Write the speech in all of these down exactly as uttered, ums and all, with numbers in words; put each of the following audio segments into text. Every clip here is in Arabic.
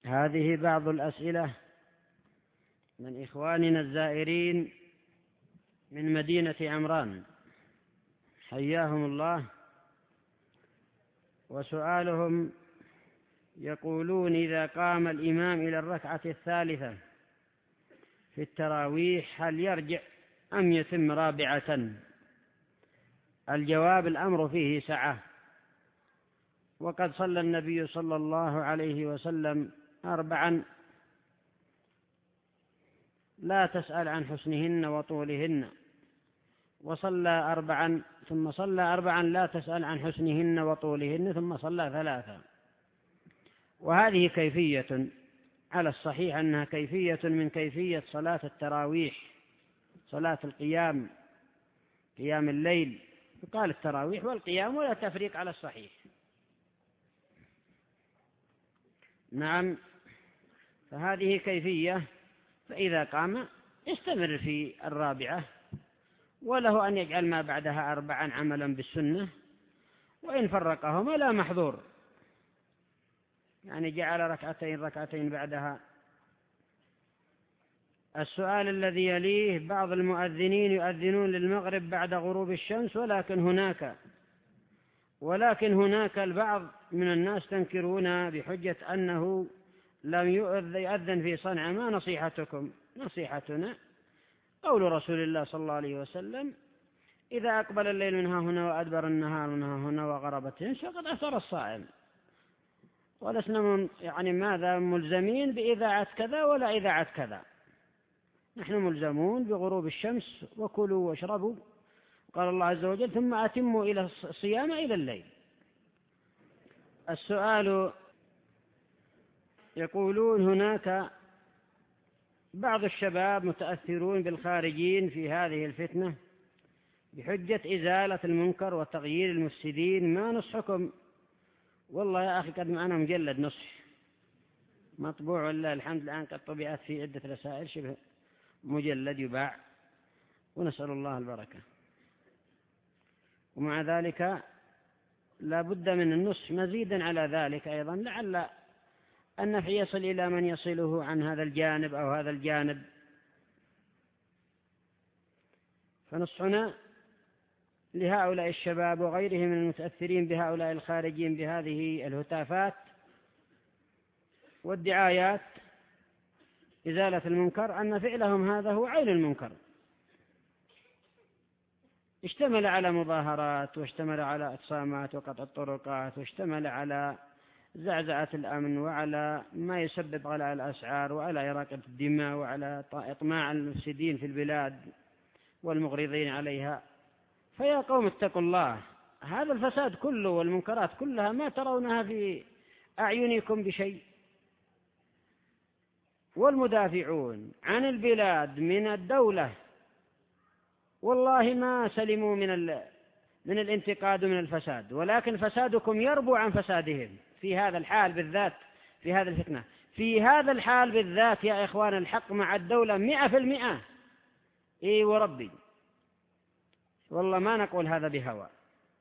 هذه بعض الأسئلة من إخواننا الزائرين من مدينة عمران، حياهم الله. وسؤالهم يقولون: إذا قام الإمام إلى الركعة الثالثة في التراويح هل يرجع أم يتم رابعة؟ الجواب: الأمر فيه سعة، وقد صلى النبي صلى الله عليه وسلم أربعا لا تسأل عن حسنهن وطولهن، وصلى أربعا ثم صلى أربعا لا تسأل عن حسنهن وطولهن، ثم صلى ثلاثا. وهذه كيفية على الصحيح أنها كيفية من كيفية صلاة التراويح، صلاة القيام، قيام الليل، يقال التراويح والقيام ولا تفريق على الصحيح. نعم، فهذه كيفية، فإذا قام يستمر في الرابعة، وله أن يجعل ما بعدها أربعا عملا بالسنة، وإن فرقهما لا محظور، يعني جعل ركعتين ركعتين بعدها. السؤال الذي يليه: بعض المؤذنين يؤذنون للمغرب بعد غروب الشمس، ولكن هناك ولكن هناك البعض من الناس تنكرون بحجة أنه لم يؤذن في صنعاء. ما نصيحتكم؟ نصيحتنا قول رسول الله صلى الله عليه وسلم: إذا أقبل الليل منها هنا وأدبر النهار منها هنا وغربت الشمس فقد أفطر الصائم. ولسنا يعني ماذا ملزمين بإذاعة كذا ولا إذاعة كذا، نحن ملزمون بغروب الشمس، وكلوا واشربوا، قال الله عز وجل: ثم أتموا إلى الصيام إلى الليل. السؤال يقولون: هناك بعض الشباب متأثرون بالخارجين في هذه الفتنة بحجة إزالة المنكر وتغيير المفسدين، ما نصحكم؟ والله يا أخي قد معنا مجلد نصح مطبوع والله الحمد، الآن قد طبعت في عدة رسائل شبه مجلد يباع، ونسأل الله البركة. ومع ذلك لا بد من النصح مزيدا على ذلك أيضا، لعل النفع يصل إلى من يصله عن هذا الجانب أو هذا الجانب. فنصحنا لهؤلاء الشباب وغيرهم من المتأثرين بهؤلاء الخارجين بهذه الهتافات والدعايات إزالة المنكر، أن فعلهم هذا هو عين المنكر، اشتمل على مظاهرات، واشتمل على اعتصامات وقطع الطرقات، واشتمل على زعزعة الأمن، وعلى ما يسبب غلاء الأسعار، وعلى إراقة الدماء، وعلى إطماع المفسدين في البلاد والمغرضين عليها. فيا قوم اتقوا الله، هذا الفساد كله والمنكرات كلها ما ترونها في أعينكم بشيء. والمدافعون عن البلاد من الدولة والله ما سلموا من من الانتقاد ومن الفساد، ولكن فسادكم يربو عن فسادهم في هذا الحال بالذات، في هذا الفتنة، في هذا الحال بالذات يا إخوان. الحق مع الدولة مئة في المئة، إيه وربي، والله ما نقول هذا بهوى،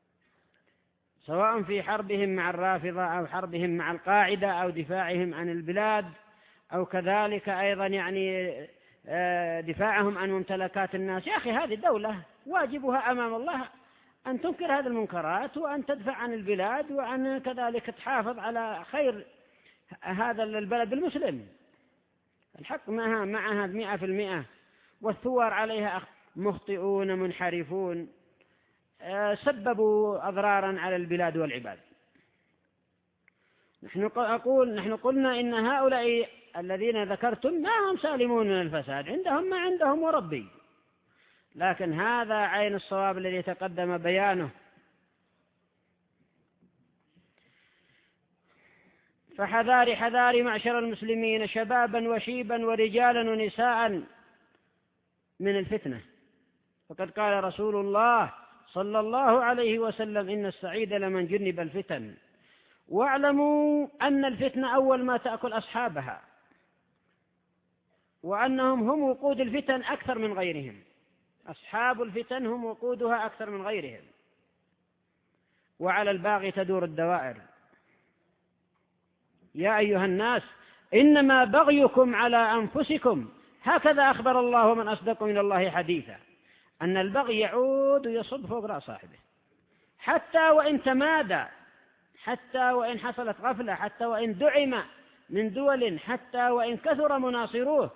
سواء في حربهم مع الرافضة أو حربهم مع القاعدة أو دفاعهم عن البلاد، أو كذلك أيضا يعني دفاعهم عن ممتلكات الناس. يا أخي هذه الدولة واجبها أمام الله أن تنكر هذه المنكرات، وأن تدفع عن البلاد، وأن كذلك تحافظ على خير هذا البلد المسلم. الحق معها معها مئة في المئة، والثوار عليها مخطئون منحرفون سببوا أضرارا على البلاد والعباد. نحن أقول نحن قلنا إن هؤلاء الذين ذكرتم ما هم سالمون من الفساد، عندهم ما عندهم وربي، لكن هذا عين الصواب الذي تقدم بيانه. فحذاري حذاري معشر المسلمين، شبابا وشيبا ورجالا ونساء، من الفتنة. فقد قال رسول الله صلى الله عليه وسلم: إن السعيد لمن جنب الفتن. واعلموا أن الفتنة أول ما تأكل أصحابها، وأنهم هم وقود الفتن أكثر من غيرهم. أصحاب الفتن هم وقودها أكثر من غيرهم، وعلى الباغي تدور الدوائر. يا أيها الناس إنما بغيكم على أنفسكم، هكذا أخبر الله ومن أصدق من الله حديثا، أن البغي يعود ويصب فوق رأس صاحبه، حتى وإن تمادى، حتى وإن حصلت غفلة، حتى وإن دعم من دول، حتى وإن كثر مناصروه،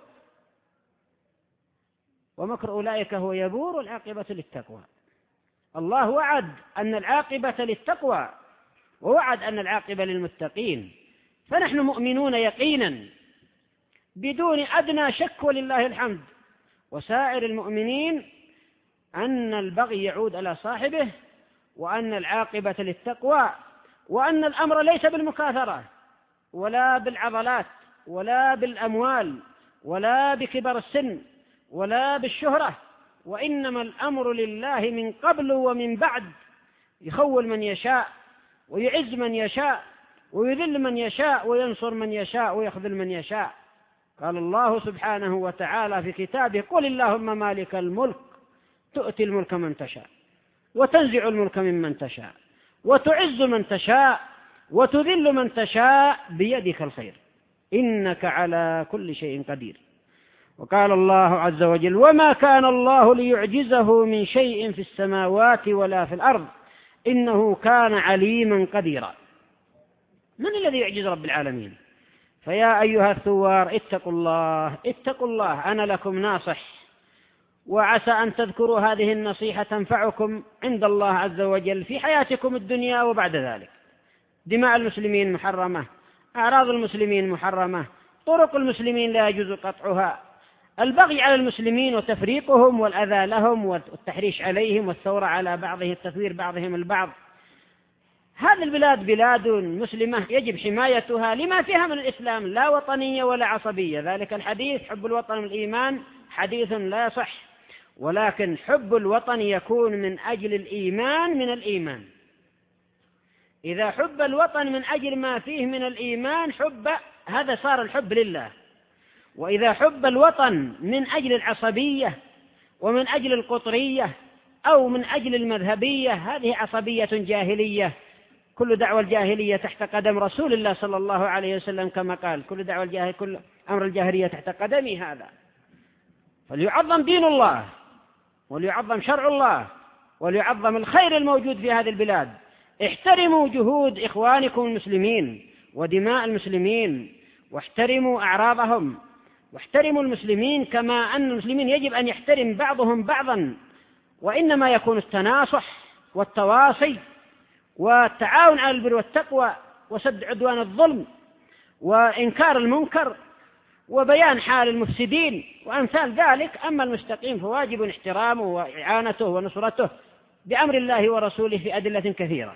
ومكر أولئك هو يبور والعاقبة للتقوى. الله وعد أن العاقبة للتقوى، ووعد أن العاقبة للمتقين، فنحن مؤمنون يقينا بدون أدنى شك ولله الحمد، وسائر المؤمنين أن البغي يعود على صاحبه، وأن العاقبة للتقوى، وأن الأمر ليس بالمكاثرة ولا بالعضلات ولا بالأموال ولا بكبر السن ولا بالشهرة، وإنما الأمر لله من قبل ومن بعد، يخول من يشاء ويعز من يشاء ويذل من يشاء وينصر من يشاء ويخذل من يشاء. قال الله سبحانه وتعالى في كتابه: قل اللهم مالك الملك تؤتي الملك من تشاء وتنزع الملك ممن تشاء وتعز من تشاء وتذل من تشاء بيدك الخير إنك على كل شيء قدير. وقال الله عز وجل: وما كان الله ليعجزه من شيء في السماوات ولا في الأرض إنه كان عليما قديرا. من الذي يعجز رب العالمين؟ فيا أيها الثوار اتقوا الله، اتقوا الله، أنا لكم ناصح، وعسى أن تذكروا هذه النصيحة تنفعكم عند الله عز وجل في حياتكم الدنيا وبعد ذلك. دماء المسلمين محرمة، أعراض المسلمين محرمة، طرق المسلمين لا يجوز قطعها، البغي على المسلمين وتفريقهم والأذى لهم والتحريش عليهم والثورة على بعضهم، التثوير بعضهم البعض. هذه البلاد بلاد مسلمة يجب حمايتها لما فيها من الإسلام، لا وطنية ولا عصبية. ذلك الحديث حب الوطن من الإيمان حديث لا يصح، ولكن حب الوطن يكون من أجل الإيمان من الإيمان. إذا حب الوطن من أجل ما فيه من الإيمان حب، هذا صار الحب لله. وإذا حب الوطن من أجل العصبية ومن أجل القطرية أو من أجل المذهبية، هذه عصبية جاهلية. كل دعوة الجاهلية تحت قدم رسول الله صلى الله عليه وسلم، كما قال: كل دعوة الجاهلية، كل أمر الجاهلية تحت قدمي هذا. فليعظم دين الله وليعظم شرع الله وليعظم الخير الموجود في هذه البلاد. احترموا جهود إخوانكم المسلمين ودماء المسلمين، واحترموا أعراضهم، واحترموا المسلمين كما أن المسلمين يجب أن يحترم بعضهم بعضا. وإنما يكون التناصح والتواصي والتعاون على البر والتقوى وسد عدوان الظلم وإنكار المنكر وبيان حال المفسدين وأمثال ذلك. أما المستقيم فواجب احترامه وإعانته ونصرته بأمر الله ورسوله في أدلة كثيرة.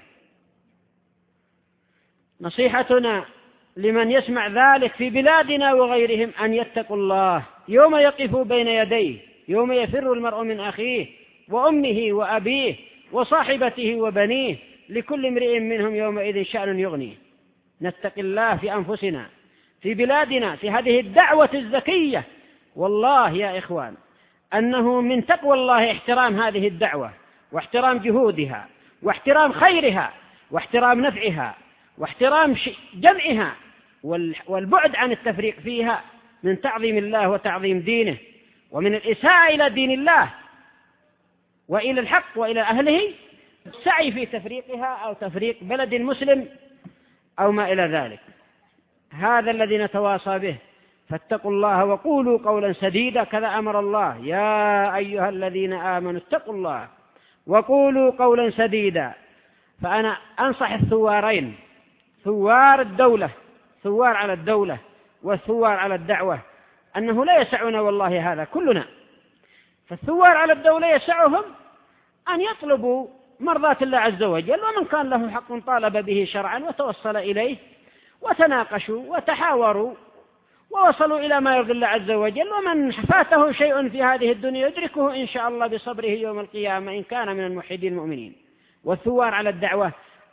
نصيحتنا لمن يسمع ذلك في بلادنا وغيرهم أن يتقوا الله يوم يقف بين يديه، يوم يفر المرء من أخيه وأمه وأبيه وصاحبته وبنيه، لكل امرئ منهم يومئذ شأن يغنيه. نتقي الله في أنفسنا في بلادنا في هذه الدعوة الزكية. والله يا إخوان أنه من تقوى الله احترام هذه الدعوة واحترام جهودها واحترام خيرها واحترام نفعها واحترام جمعها والبعد عن التفريق فيها، من تعظيم الله وتعظيم دينه، ومن الإساءة إلى دين الله وإلى الحق وإلى أهله، السعي في تفريقها أو تفريق بلد مسلم أو ما إلى ذلك. هذا الذي نتواصى به. فاتقوا الله وقولوا قولا سديدا، كذا أمر الله: يا أيها الذين آمنوا اتقوا الله وقولوا قولا سديدا. فأنا أنصح الثوارين، ثوار الدولة، ثوار على الدولة والثوار على الدعوة، أنه لا يسعنا والله هذا كلنا. فالثوار على الدولة يسعهم أن يطلبوا مرضاة الله عز وجل، ومن كان له حق طالب به شرعا وتوصل إليه وتناقشوا وتحاوروا ووصلوا إلى ما يرضي الله عز وجل. ومن فاته شيء في هذه الدنيا يدركه إن شاء الله بصبره يوم القيامة إن كان من الموحدين المؤمنين. والثوار على الدعوة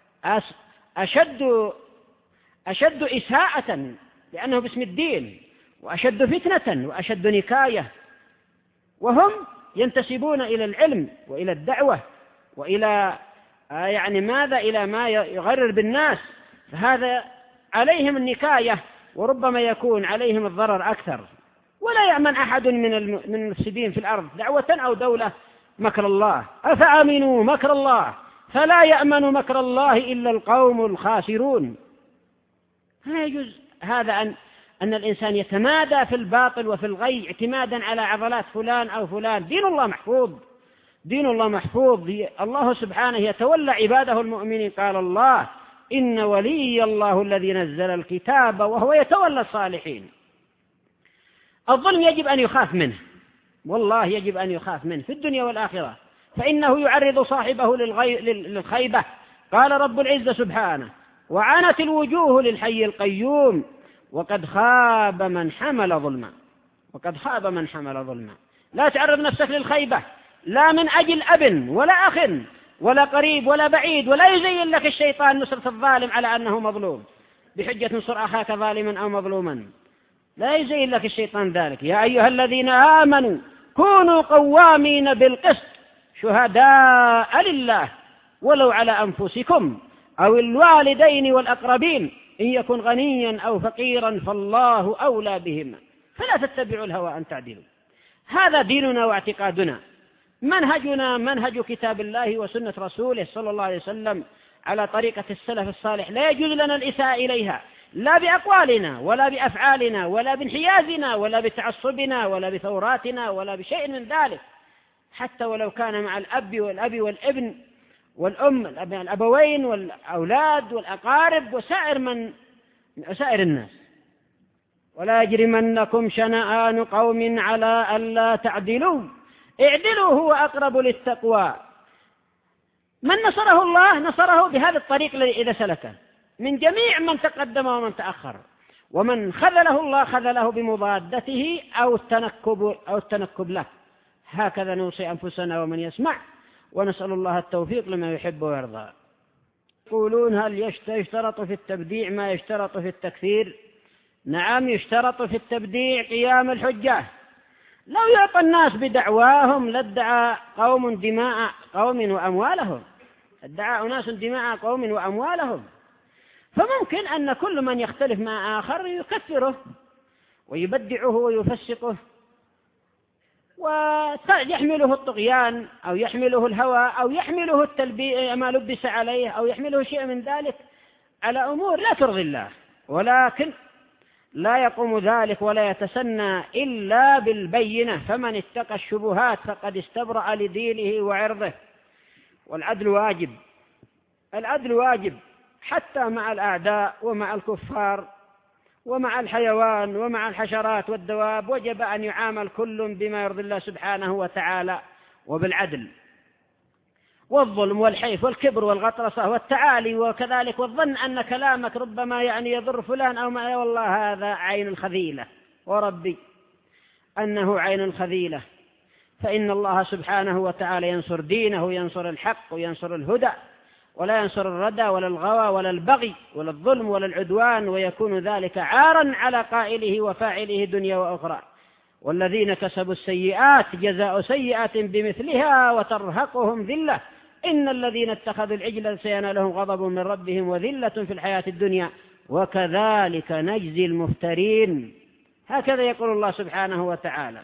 أشد أشد إساءة، لأنه باسم الدين، وأشد فتنة وأشد نكاية، وهم ينتسبون إلى العلم وإلى الدعوة وإلى يعني ماذا إلى ما يغرر بالناس، فهذا عليهم النكاية وربما يكون عليهم الضرر أكثر. ولا يأمن أحد من المفسدين في الأرض دعوة أو دولة مكر الله. أفأمنوا مكر الله فلا يأمن مكر الله إلا القوم الخاسرون. لا يجوز هذا أن أن الإنسان يتمادى في الباطل وفي الغي اعتمادا على عضلات فلان أو فلان. دين الله محفوظ، دين الله محفوظ. الله سبحانه يتولى عباده المؤمنين. قال الله: إن ولي الله الذي نزل الكتاب وهو يتولى الصالحين. الظلم يجب أن يخاف منه، والله يجب أن يخاف منه في الدنيا والآخرة، فإنه يعرض صاحبه للخيبة. قال رب العزة سبحانه: وعنت الوجوه للحي القيوم وقد خاب من حمل ظلما. وقد خاب من حمل ظلما. لا تعرض نفسك للخيبة، لا من أجل أب ولا أخ ولا قريب ولا بعيد، ولا يزين لك الشيطان نصرة الظالم على أنه مظلوم بحجة نصر أخاك ظالما أو مظلوما. لا يزين لك الشيطان ذلك. يا أيها الذين آمنوا كونوا قوامين بالقسط شهداء لله ولو على أنفسكم أو الوالدين والأقربين إن يكن غنيا أو فقيرا فالله أولى بهما فلا تتبعوا الهوى أن تعدلوا. هذا ديننا واعتقادنا، منهجنا منهج كتاب الله وسنة رسوله صلى الله عليه وسلم على طريقة السلف الصالح. لا يجوز لنا الإساءة إليها، لا بأقوالنا ولا بأفعالنا ولا بانحيازنا ولا بتعصبنا ولا بثوراتنا ولا بشيء من ذلك، حتى ولو كان مع الأب والأب والابن والأم، الأبوين والأولاد والأقارب وسائر من سائر الناس. ولا يجرمنكم شنآن قوم على ألا تعدلوا اعدلوا هو أقرب للتقوى. من نصره الله نصره بهذا الطريق الذي إذا سلكه من جميع من تقدم ومن تأخر، ومن خذله الله خذله بمضادته أو التنكب, أو التنكب له. هكذا نوصي أنفسنا ومن يسمع، ونسأل الله التوفيق لما يحب ويرضى. يقولون: هل يشترط في التبديع ما يشترط في التكفير؟ نعم، يشترط في التبديع قيام الحجة. لو يعطى الناس بدعواهم لادعى قوم دماء قوم وأموالهم، ادعى أناس دماء قوم وأموالهم. فممكن أن كل من يختلف مع آخر يكفره ويبدعه ويفسقه ويحمله الطغيان أو يحمله الهوى أو يحمله التلبية ما لبس عليه أو يحمله شيء من ذلك على أمور لا ترضي الله. ولكن لا يقوم ذلك ولا يتسنى إلا بالبينة، فمن اتقى الشبهات فقد استبرأ لدينه وعرضه. والعدل واجب، العدل واجب حتى مع الأعداء ومع الكفار ومع الحيوان ومع الحشرات والدواب، وجب أن يعامل كل بما يرضي الله سبحانه وتعالى وبالعدل. والظلم والحيف والكبر والغطرسة والتعالي وكذلك والظن أن كلامك ربما يعني يضر فلان أو ما، والله هذا عين الخذيلة، وربي أنه عين الخذيلة. فإن الله سبحانه وتعالى ينصر دينه وينصر الحق وينصر الهدى، ولا ينصر الردى ولا الغوى ولا البغي ولا الظلم ولا العدوان، ويكون ذلك عارا على قائله وفاعله دنيا وأخرى. والذين كسبوا السيئات جزاء سيئة بمثلها وترهقهم ذلة إن الذين اتخذوا العجل سينالهم غضب من ربهم وذلة في الحياة الدنيا وكذلك نجزي المفترين. هكذا يقول الله سبحانه وتعالى.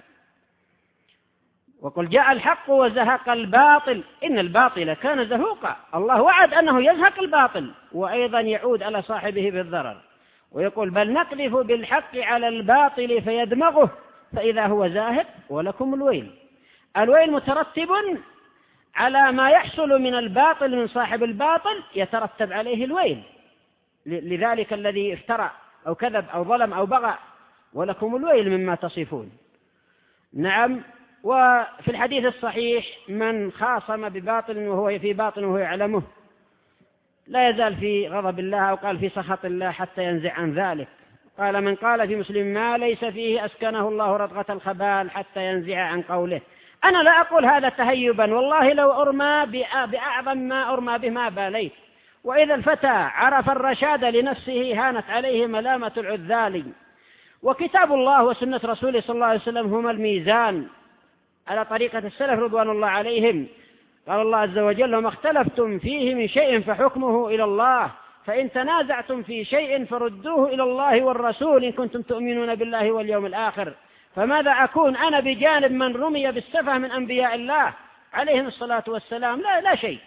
وقل جاء الحق وزهق الباطل إن الباطل كان زهوقا. الله وعد أنه يزهق الباطل وأيضا يعود على صاحبه بالضرر، ويقول: بل نقذف بالحق على الباطل فيدمغه فإذا هو زاهق ولكم الويل. الويل مترتب على ما يحصل من الباطل من صاحب الباطل، يترتب عليه الويل لذلك الذي افترى أو كذب أو ظلم أو بغى، ولكم الويل مما تصفون. نعم. وفي الحديث الصحيح: من خاصم بباطل وهو في باطل وهو يعلمه لا يزال في غضب الله، أو قال في سخط الله حتى ينزع عن ذلك. قال: من قال في مسلم ما ليس فيه أسكنه الله رضغة الخبال حتى ينزع عن قوله. أنا لا أقول هذا تهيبا، والله لو أرمى بأعظم ما أرمى بما باليت. وإذا الفتى عرف الرشاد لنفسه هانت عليه ملامة العذال. وكتاب الله وسنة رسوله صلى الله عليه وسلم هما الميزان على طريقة السلف رضوان الله عليهم. قال الله عز وجل: وما اختلفتم فيه من شيء فحكمه إلى الله فإن تنازعتم في شيء فردوه إلى الله والرسول إن كنتم تؤمنون بالله واليوم الآخر. فماذا أكون أنا بجانب من رمي بالسفه من أنبياء الله عليهم الصلاة والسلام؟ لا, لا شيء.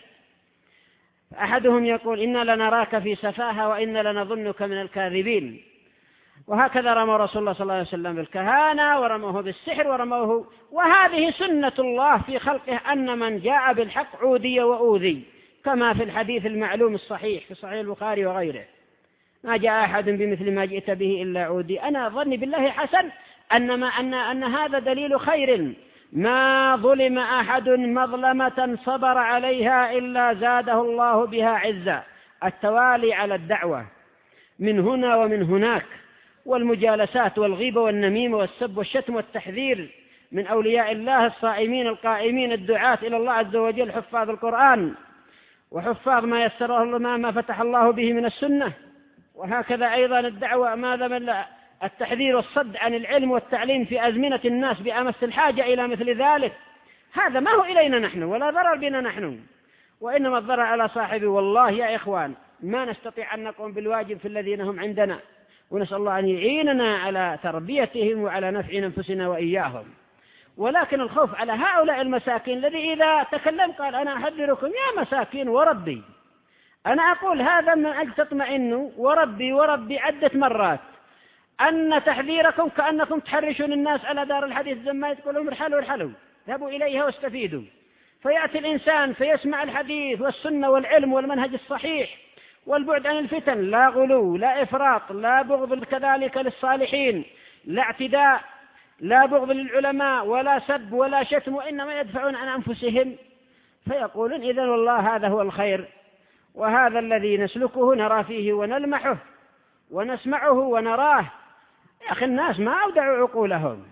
أحدهم يقول إنا لنراك في سفاهة وإنا لنظنك من الكاذبين. وهكذا رمى رسول الله صلى الله عليه وسلم بالكهانة ورموه بالسحر ورموه. وهذه سنة الله في خلقه أن من جاء بالحق عودي وأوذي، كما في الحديث المعلوم الصحيح في صحيح البخاري وغيره: ما جاء أحد بمثل ما جئت به إلا عودي. أنا ظني بالله حسن أن, ما أن, أن هذا دليل خير. ما ظلم أحد مظلمة صبر عليها إلا زاده الله بها عزا. التوالي على الدعوة من هنا ومن هناك، والمجالسات والغيبة والنميمة والسب والشتم والتحذير من أولياء الله الصائمين القائمين الدعاة إلى الله عز وجل، حفاظ القرآن وحفاظ ما يسره الله ما فتح الله به من السنة. وهكذا أيضا الدعوة ماذا من التحذير والصد عن العلم والتعليم في أزمنة الناس بأمس الحاجة إلى مثل ذلك. هذا ما هو إلينا نحن ولا ضرر بنا نحن، وإنما الضرر على صاحبه. والله يا إخوان ما نستطيع أن نقوم بالواجب في الذين هم عندنا، ونسأل الله أن يعيننا على تربيتهم وعلى نفع أنفسنا وإياهم. ولكن الخوف على هؤلاء المساكين الذي إذا تكلم قال أنا أحذركم يا مساكين وربي. أنا أقول هذا من أجل تطمئنوا، وربي وربي عدة مرات أن تحذيركم كأنكم تحرشون الناس على دار الحديث زي ما يقولون ارحلوا ارحلوا ذهبوا إليها واستفيدوا. فيأتي الإنسان فيسمع الحديث والسنة والعلم والمنهج الصحيح والبعد عن الفتن، لا غلو لا إفراط لا بغض كذلك للصالحين، لا اعتداء لا بغض للعلماء ولا سب ولا شتم، وإنما يدفعون عن أنفسهم. فيقولون إذن والله هذا هو الخير، وهذا الذي نسلكه نرى فيه ونلمحه ونسمعه ونراه. يا أخي الناس ما أودعوا عقولهم.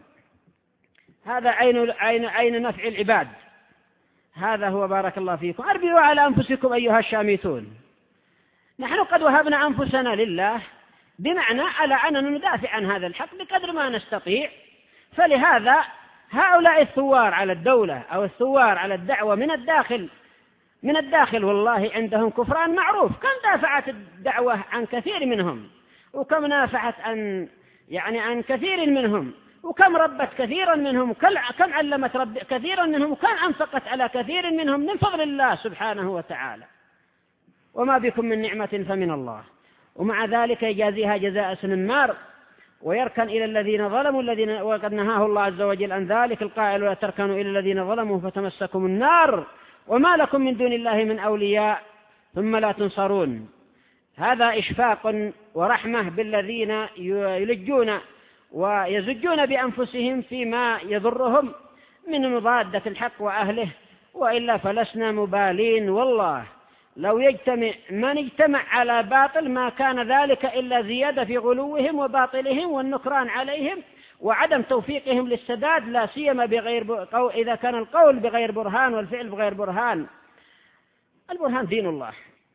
هذا عين, عين, عين نفع العباد. هذا هو بارك الله فيكم. أربعوا على أنفسكم أيها الشامتون. نحن قد وهبنا أنفسنا لله، بمعنى على أننا ندافع عن هذا الحق بقدر ما نستطيع. فلهذا هؤلاء الثوار على الدولة أو الثوار على الدعوة من الداخل من الداخل والله عندهم كفران معروف. كم دافعت الدعوة عن كثير منهم، وكم نافعت عن يعني عن كثير منهم، وكم ربت كثيرا منهم، كم علمت رب كثيرا منهم، وكم أنفقت على كثير منهم من فضل الله سبحانه وتعالى. وما بكم من نعمة فمن الله. ومع ذلك يجازيها جزاء سنمار ويركن إلى الذين ظلموا الذين وقد نهاه الله عز وجل عن ذلك القائل: ولا تركنوا إلى الذين ظلموا فتمسكم النار وما لكم من دون الله من أولياء ثم لا تنصرون. هذا إشفاق ورحمة بالذين يلجون ويزجون بأنفسهم فيما يضرهم من مضادة الحق وأهله، وإلا فلسنا مبالين. والله لو يجتمع من اجتمع على باطل ما كان ذلك إلا زيادة في غلوهم وباطلهم والنكران عليهم وعدم توفيقهم للسداد، لا سيما بغير إذا كان القول بغير برهان والفعل بغير برهان. البرهان دين الله،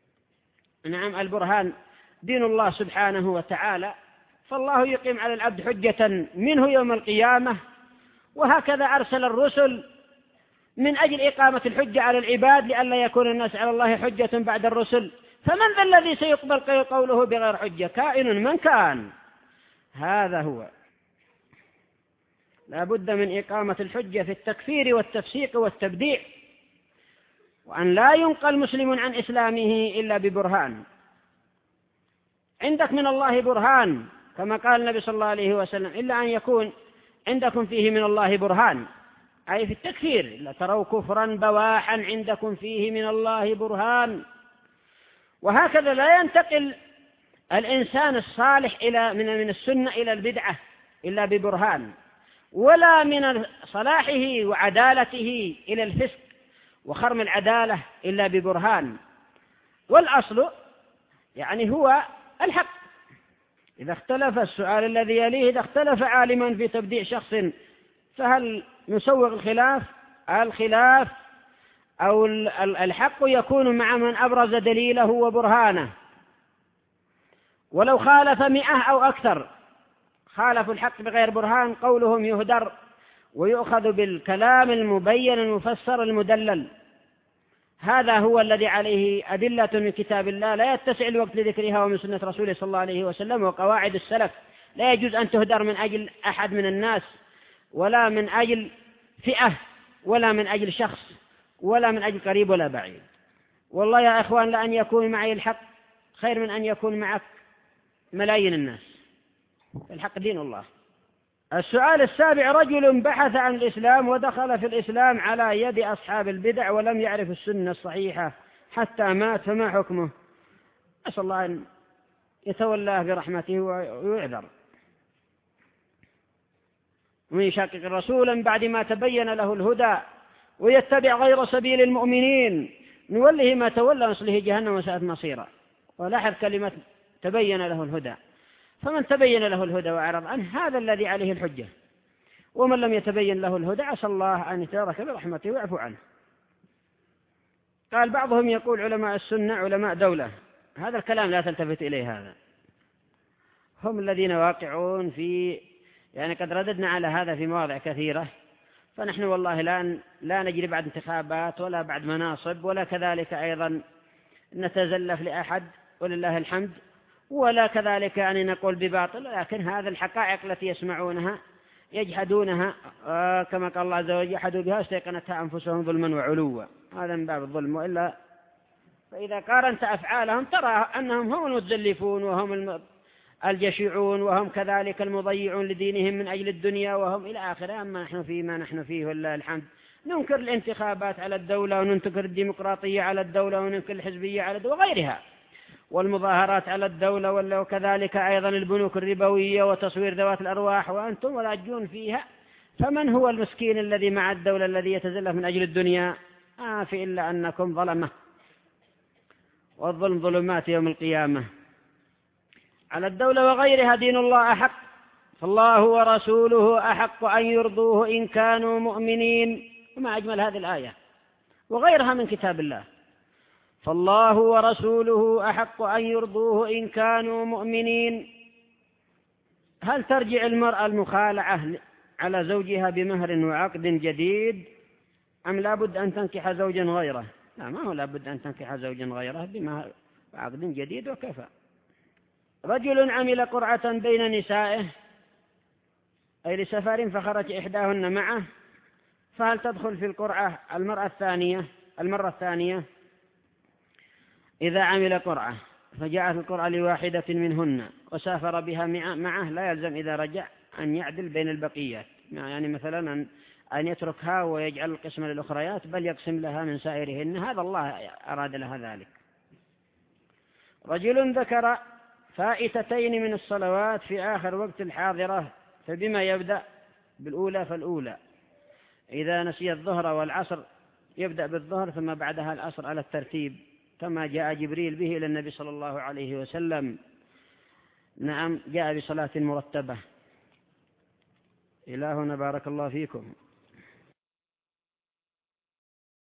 نعم البرهان دين الله سبحانه وتعالى. فالله يقيم على العبد حجة منه يوم القيامة، وهكذا أرسل الرسل من أجل إقامة الحجة على العباد لئلا يكون الناس على الله حجة بعد الرسل. فمن ذا الذي سيقبل قوله بغير حجة؟ كائن من كان. هذا هو. لا بد من إقامة الحجة في التكفير والتفسيق والتبديع، وأن لا ينقل مسلم عن إسلامه إلا ببرهان. عندك من الله برهان كما قال النبي صلى الله عليه وسلم: إلا أن يكون عندكم فيه من الله برهان، أي في التكفير. لا تروا كفرا بواحا عندكم فيه من الله برهان. وهكذا لا ينتقل الإنسان الصالح إلى من من السنة إلى البدعة إلا ببرهان، ولا من صلاحه وعدالته إلى الفسق وخرم العدالة إلا ببرهان. والأصل يعني هو الحق. إذا اختلف السؤال الذي يليه: إذا اختلف عالما في تبديع شخص فهل نسوغ الخلاف؟ الخلاف أو الحق يكون مع من أبرز دليله وبرهانه، ولو خالف مئة أو أكثر خالفوا الحق بغير برهان قولهم يهدر ويؤخذ بالكلام المبين المفسر المدلل. هذا هو الذي عليه أدلة من كتاب الله لا يتسع الوقت لذكرها ومن سنة رسوله صلى الله عليه وسلم وقواعد السلف. لا يجوز أن تهدر من أجل أحد من الناس، ولا من أجل فئة، ولا من أجل شخص، ولا من أجل قريب ولا بعيد. والله يا إخوان لأن يكون معي الحق خير من أن يكون معك ملايين الناس. الحق دين الله. السؤال السابع: رجل بحث عن الإسلام ودخل في الإسلام على يد أصحاب البدع ولم يعرف السنة الصحيحة حتى مات، فما حكمه؟ أسأل الله أن يتولاه برحمته ويعذر. ومن يشاقق الرسول من بعد ما تبين له الهدى ويتبع غير سبيل المؤمنين نوله ما تولى ونصله جهنم وساءت مصيرا. ولاحظ كلمة تبين له الهدى، فمن تبين له الهدى وأعرض عنه هذا الذي عليه الحجة، ومن لم يتبين له الهدى عسى الله أن يتدارك برحمته ويعفو عنه. قال بعضهم يقول علماء السنة علماء دولة، هذا الكلام لا تلتفت إليه، هذا هم الذين واقعون في، يعني قد رددنا على هذا في مواضع كثيرة. فنحن والله لا لا نجري بعد انتخابات ولا بعد مناصب، ولا كذلك أيضا نتزلف لأحد ولله الحمد، ولا كذلك يعني نقول بباطل، لكن هذا الحقائق التي يسمعونها يجحدونها، آه كما قال الله عز وجل: يجحدوا بها استيقنتها أنفسهم ظلما وعلوا. هذا من باب الظلم. وإلا فإذا قارنت أفعالهم ترى أنهم هم المتزلفون وهم الجشعون وهم كذلك المضيعون لدينهم من أجل الدنيا وهم إلى آخره. أما نحن فيما نحن فيه ولله الحمد ننكر الانتخابات على الدولة، وننكر الديمقراطية على الدولة، وننكر الحزبية على الدولة وغيرها، والمظاهرات على الدولة، وكذلك أيضا البنوك الربوية وتصوير ذوات الأرواح، وأنتم ولاجون فيها. فمن هو المسكين الذي مع الدولة الذي يتزلف من أجل الدنيا؟ آه في إلا أنكم ظلمة، والظلم ظلمات يوم القيامة. على الدولة وغيرها دين الله أحق، فالله ورسوله أحق أن يرضوه إن كانوا مؤمنين. وما أجمل هذه الآية وغيرها من كتاب الله: فالله ورسوله أحق أن يرضوه إن كانوا مؤمنين. هل ترجع المرأة المخالعة على زوجها بمهر وعقد جديد، أم لا بد أن تنكح زوجا غيره؟ لا، ما هو لا بد أن تنكح زوجا غيره بمهر وعقد جديد وكفى. رجل عمل قرعة بين نسائه أي لسفر فخرج إحداهن معه، فهل تدخل في القرعة المرأة الثانية المرة الثانية؟ إذا عمل قرعة فجاءت القرعة لواحدة منهن وسافر بها معه لا يلزم إذا رجع أن يعدل بين البقيات، يعني مثلا أن أن يتركها ويجعل القسم للأخريات، بل يقسم لها من سائرهن. هذا الله أراد لها ذلك. رجل ذكر فائتتين من الصلوات في آخر وقت الحاضرة، فبما يبدأ؟ بالأولى فالأولى. إذا نسي الظهر والعصر يبدأ بالظهر ثم بعدها العصر على الترتيب كما جاء جبريل به إلى النبي صلى الله عليه وسلم. نعم، جاء بصلاة مرتبة. إلهنا بارك الله فيكم.